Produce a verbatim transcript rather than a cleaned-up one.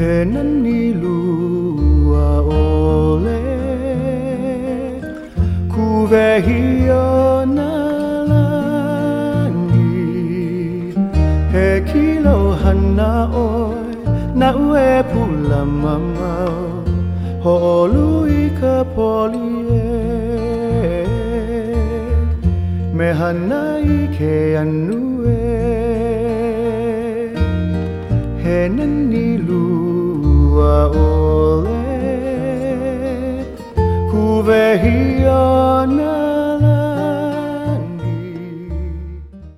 nani lua ole kuvehio na lani he kilo hana oi na ue pula mamau ho lui ka poli e me hana i ke anu e he nani lua ole kuvehio na